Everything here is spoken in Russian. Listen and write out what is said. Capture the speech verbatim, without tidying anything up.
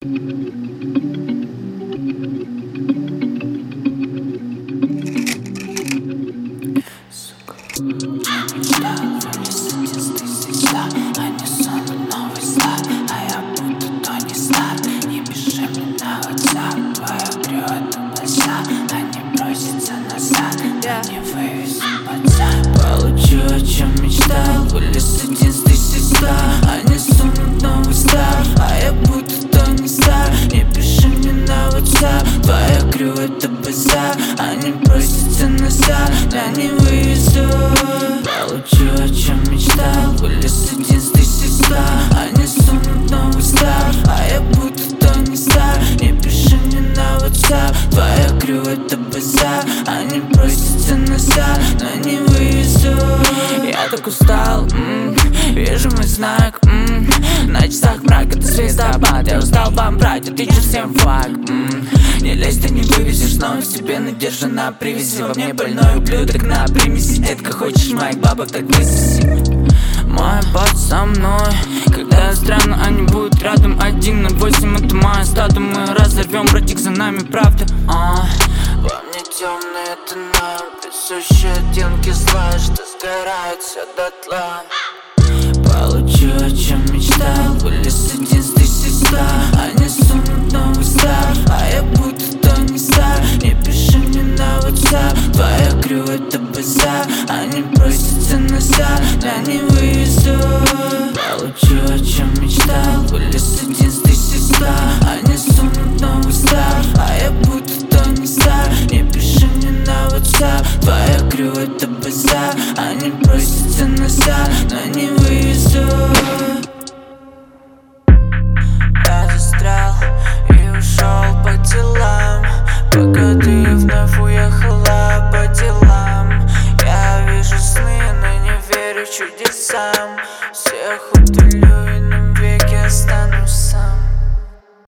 Получу, о чем мечтал, вылез один с тысяч ста. Они сунут новый стар, а я будто Тони Старк. Не пиши мне на WhatsApp, твоя крю это базар. Они просятся назад, я не вывезу. Получу, о чем мечтал, вылез один с тысяч ста. Они сунут новый стар, а я будто Тони Старк. Не пиши мне на WhatsApp, твоя крю это базар. Они просятся назад, но не вывезу. Я так устал, м-м, вижу мой знак, м-м, на часах мрак, это звездопад. Я устал вам брать, а ты чё всем флаг, м-м. Не лезь, ты не вывезешь, но себе надежда на привязи. Во мне больной ублюдок на примеси. Детка, хочешь моих бабок, так высоси. Мой бат со мной, когда странно, они будут рядом. Один ноль восемь, это моя стата. Мы разорвем, братик, за нами правда. а. Во мне темный, это нам присущие оттенки зла, что сгорает все дотла. Получу, о чем мечтал, вылез один с тысяч ста. Они сунут новый стар, а я будто Тони Старк. Не пиши мне на WhatsApp, твоя крю это базар. Они просятся назад, я не вывезу. Получу, о чем мечтал, вылез один с тысяч ста. Они сунут новый стар, а я будто Тони Старк. Не пиши мне на WhatsApp, твоя крю это базар. Они просятся назад, но не вывезу. Я застрял и ушел по делам, пока ты вновь уехала по делам. Я вижу сны, но не верю чудесам. Всех удалю и навеки останусь.